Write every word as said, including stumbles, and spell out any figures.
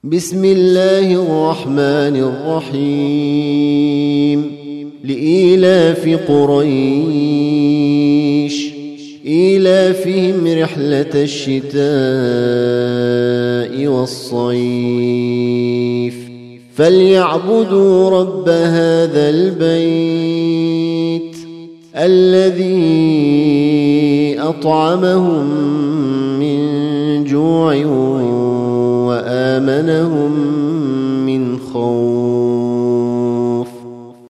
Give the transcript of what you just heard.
بسم الله الرحمن الرحيم لإيلاف قريش إيلافهم رحلة الشتاء والصيف فليعبدوا رب هذا البيت الذي أطعمهم